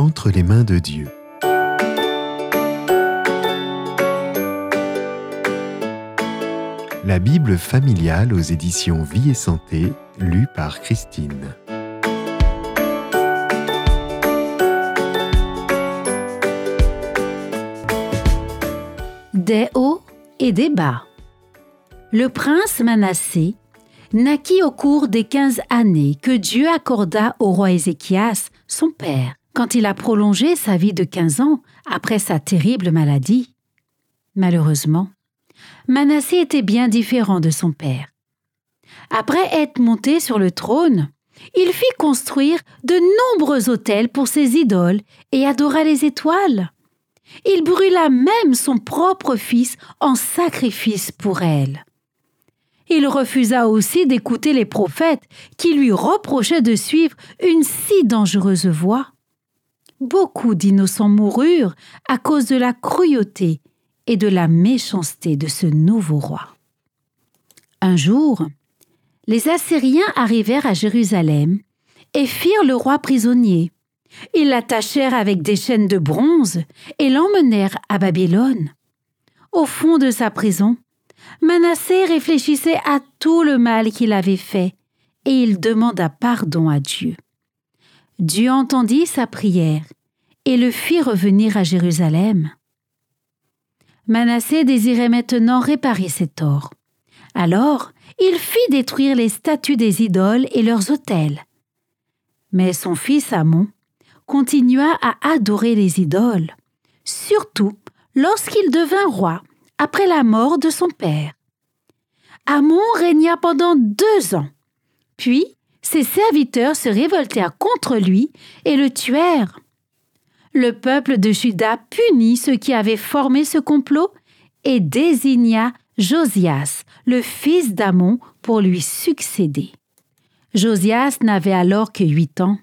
entre les mains de Dieu. La Bible familiale aux éditions Vie et Santé, lue par Christine. Des hauts et des bas. Le prince Manassé naquit au cours des 15 années que Dieu accorda au roi Ézéchias, son père, quand il a prolongé sa vie de 15 ans après sa terrible maladie. Malheureusement, Manassé était bien différent de son père. Après être monté sur le trône, il fit construire de nombreux autels pour ses idoles et adora les étoiles. Il brûla même son propre fils en sacrifice pour elle. Il refusa aussi d'écouter les prophètes qui lui reprochaient de suivre une si dangereuse voie. Beaucoup d'innocents moururent à cause de la cruauté et de la méchanceté de ce nouveau roi. Un jour, les Assyriens arrivèrent à Jérusalem et firent le roi prisonnier. Ils l'attachèrent avec des chaînes de bronze et l'emmenèrent à Babylone. Au fond de sa prison, Manassé réfléchissait à tout le mal qu'il avait fait et il demanda pardon à Dieu. Dieu entendit sa prière et le fit revenir à Jérusalem. Manassé désirait maintenant réparer ses torts. Alors, il fit détruire les statues des idoles et leurs autels. Mais son fils Amon continua à adorer les idoles, surtout lorsqu'il devint roi après la mort de son père. Amon régna pendant 2 ans, puis ses serviteurs se révoltèrent contre lui et le tuèrent. Le peuple de Juda punit ceux qui avaient formé ce complot et désigna Josias, le fils d'Amon, pour lui succéder. Josias n'avait alors que 8 ans.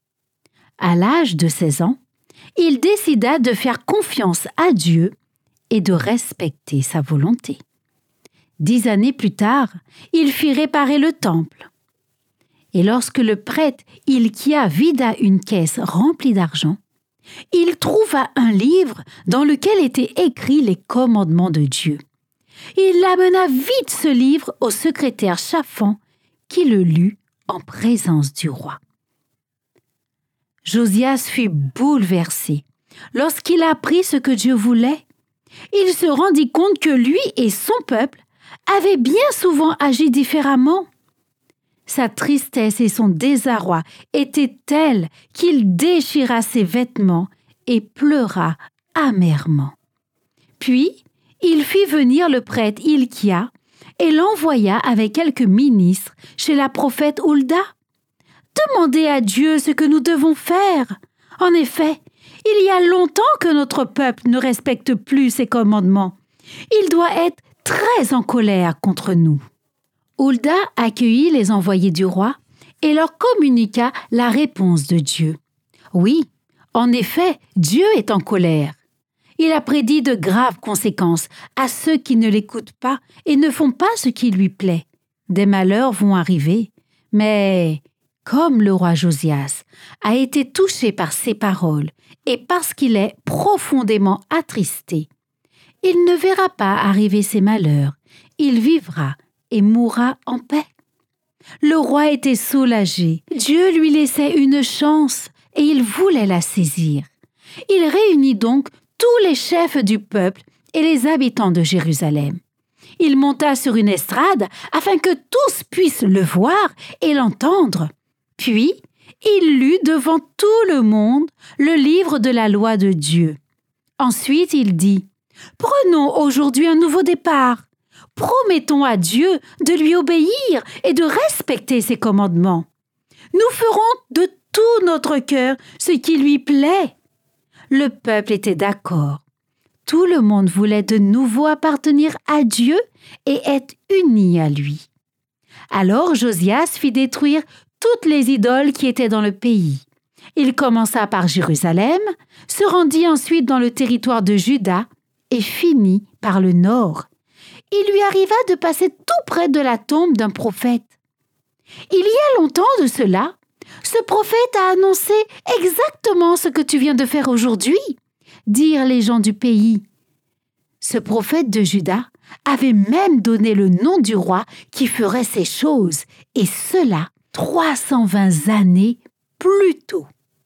À l'âge de 16 ans, il décida de faire confiance à Dieu et de respecter sa volonté. 10 années plus tard, il fit réparer le temple. Et lorsque le prêtre Hilkia vida une caisse remplie d'argent, il trouva un livre dans lequel étaient écrits les commandements de Dieu. Il amena vite ce livre au secrétaire Shaphan qui le lut en présence du roi. Josias fut bouleversé lorsqu'il apprit ce que Dieu voulait. Il se rendit compte que lui et son peuple avaient bien souvent agi différemment. Sa tristesse et son désarroi étaient tels qu'il déchira ses vêtements et pleura amèrement. Puis, il fit venir le prêtre Hilkia et l'envoya avec quelques ministres chez la prophète Hulda. « Demandez à Dieu ce que nous devons faire. En effet, il y a longtemps que notre peuple ne respecte plus ses commandements. Il doit être très en colère contre nous. » Hulda accueillit les envoyés du roi et leur communiqua la réponse de Dieu. Oui, en effet, Dieu est en colère. Il a prédit de graves conséquences à ceux qui ne l'écoutent pas et ne font pas ce qui lui plaît. Des malheurs vont arriver, mais comme le roi Josias a été touché par ces paroles et parce qu'il est profondément attristé, il ne verra pas arriver ces malheurs, il vivra et mourra en paix. Le roi était soulagé. Dieu lui laissait une chance et il voulait la saisir. Il réunit donc tous les chefs du peuple et les habitants de Jérusalem. Il monta sur une estrade afin que tous puissent le voir et l'entendre. Puis, il lut devant tout le monde le livre de la loi de Dieu. Ensuite, il dit « Prenons aujourd'hui un nouveau départ. Promettons à Dieu de lui obéir et de respecter ses commandements. Nous ferons de tout notre cœur ce qui lui plaît. » Le peuple était d'accord. Tout le monde voulait de nouveau appartenir à Dieu et être uni à lui. Alors Josias fit détruire toutes les idoles qui étaient dans le pays. Il commença par Jérusalem, se rendit ensuite dans le territoire de Juda et finit par le nord. Il lui arriva de passer tout près de la tombe d'un prophète. Il y a longtemps de cela, Ce prophète a annoncé exactement ce que tu viens de faire aujourd'hui, dirent les gens du pays. Ce prophète de Juda avait même donné le nom du roi qui ferait ces choses, et cela 320 années plus tôt.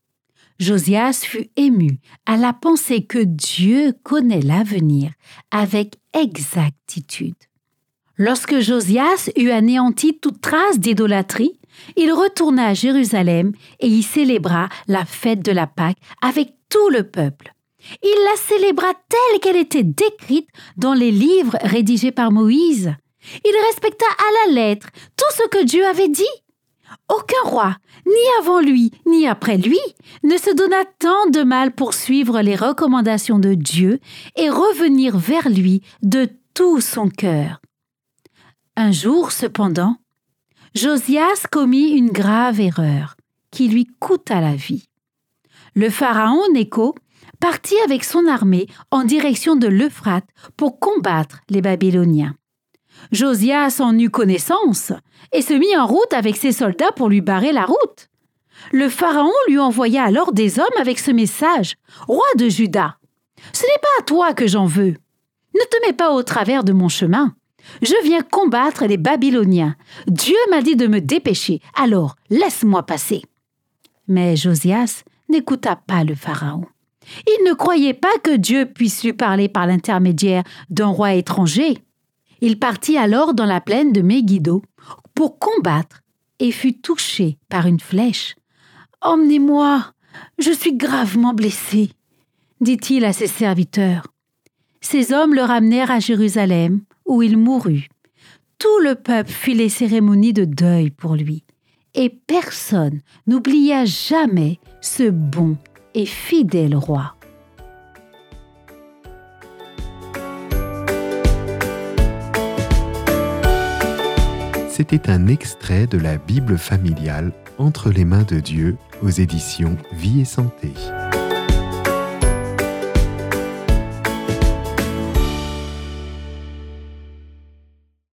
Josias fut ému à la pensée que Dieu connaît l'avenir avec exactitude. Lorsque Josias eut anéanti toute trace d'idolâtrie, il retourna à Jérusalem et y célébra la fête de la Pâque avec tout le peuple. Il la célébra telle qu'elle était décrite dans les livres rédigés par Moïse. Il respecta à la lettre tout ce que Dieu avait dit. Aucun roi, ni avant lui, ni après lui, ne se donna tant de mal pour suivre les recommandations de Dieu et revenir vers lui de tout son cœur. Un jour, cependant, Josias commit une grave erreur qui lui coûta la vie. Le pharaon Nécho partit avec son armée en direction de l'Euphrate pour combattre les Babyloniens. Josias en eut connaissance et se mit en route avec ses soldats pour lui barrer la route. Le pharaon lui envoya alors des hommes avec ce message : « Roi de Juda, ce n'est pas à toi que j'en veux. Ne te mets pas au travers de mon chemin. Je viens combattre les Babyloniens. Dieu m'a dit de me dépêcher, alors laisse-moi passer. » Mais Josias n'écouta pas le pharaon. Il ne croyait pas que Dieu puisse lui parler par l'intermédiaire d'un roi étranger. Il partit alors dans la plaine de Megiddo pour combattre et fut touché par une flèche. « Emmenez-moi, je suis gravement blessé, » dit-il à ses serviteurs. Ces hommes le ramenèrent à Jérusalem, où il mourut. Tout le peuple fit les cérémonies de deuil pour lui, et personne n'oublia jamais ce bon et fidèle roi. C'était un extrait de la Bible familiale Entre les mains de Dieu aux éditions Vie et Santé.